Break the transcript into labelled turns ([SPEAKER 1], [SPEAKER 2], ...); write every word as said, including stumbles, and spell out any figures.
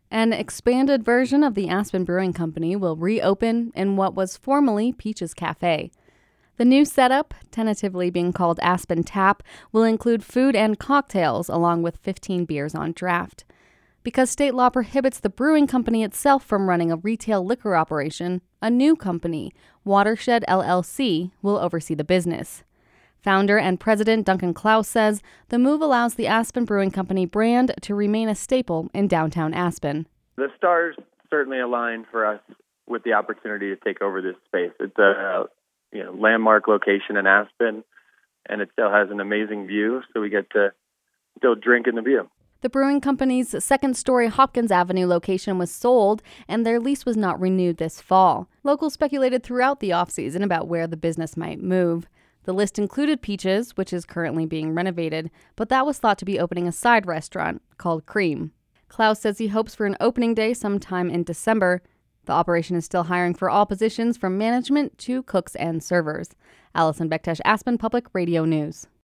[SPEAKER 1] An expanded version of the Aspen Brewing Company will reopen in what was formerly Peaches Cafe. The new setup, tentatively being called Aspen Tap, will include food and cocktails along with fifteen beers on draft. Because state law prohibits the brewing company itself from running a retail liquor operation, a new company, Watershed L L C, will oversee the business. Founder and president Duncan Klaus says the move allows the Aspen Brewing Company brand to remain a staple in downtown Aspen.
[SPEAKER 2] The stars certainly aligned for us with the opportunity to take over this space. It's a you know, landmark location in Aspen, and it still has an amazing view, so we get to still drink in the view.
[SPEAKER 1] The brewing company's second-story Hopkins Avenue location was sold, and their lease was not renewed this fall. Locals speculated throughout the offseason about where the business might move. The list included Peaches, which is currently being renovated, but that was thought to be opening a side restaurant called Cream. Klaus says he hopes for an opening day sometime in December. The operation is still hiring for all positions from management to cooks and servers. Allison Bektesh, Aspen Public Radio News.